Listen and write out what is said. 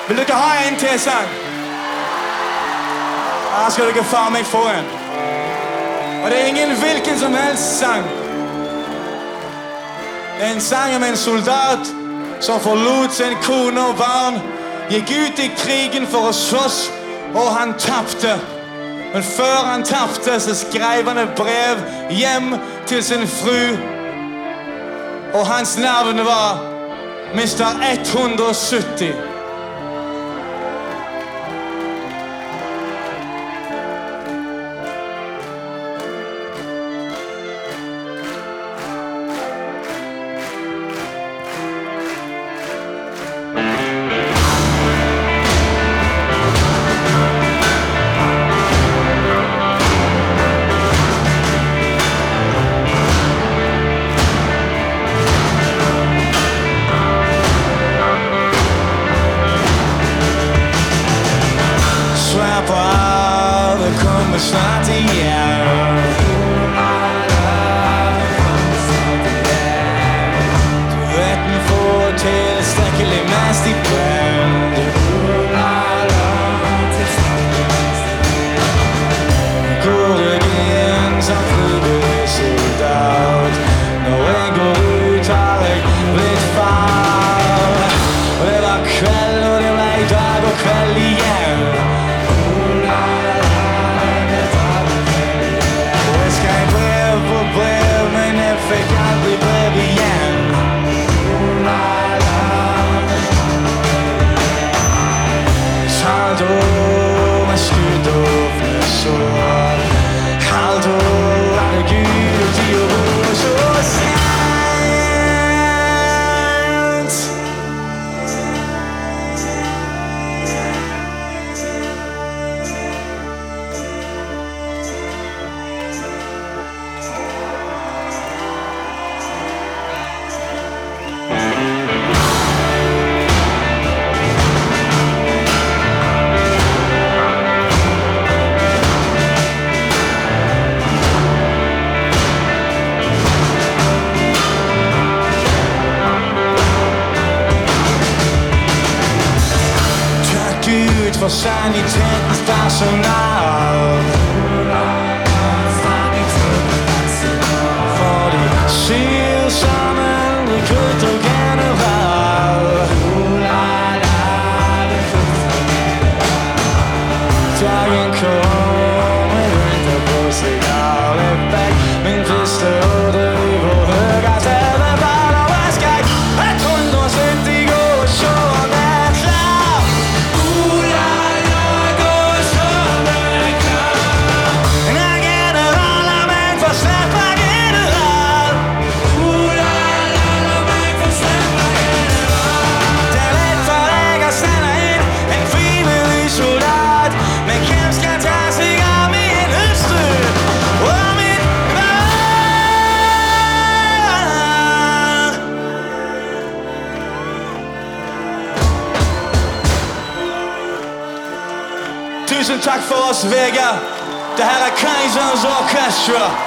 Vil dere ha en til sang? Her skal dere faen meg få en. Og det er ingen hvilken som helst sang. Det er en sang om en soldat som forlot sin kone og barn, gikk ut i krigen for å slåss, og han tapte. Men før han tapte, så skrev han et brev hjem til sin fru, og hans navn var Mr. 170. Snart igjen. Du vet den får tilstrekkelig med stipend. Går deg inn som frivillig soldat. Når jeg går ut har jeg blitt far. Og det var kveld, og det ble dag og kveld igjen. Men jeg fikk aldri brev igjen. Halvt år med skudd og fnøsår. Halvt år hadde Gud i ro så sent. For sanitetens personal. For de sier sammen rekrutt og general. Dagen kommer, venter på signaleffekt. Min første ordre i vår høyeste befal. Og hva skal jeg 170 gå og se om det er klart? Tusen takk for oss, Vega. Det her er Kaiser's Orchestra.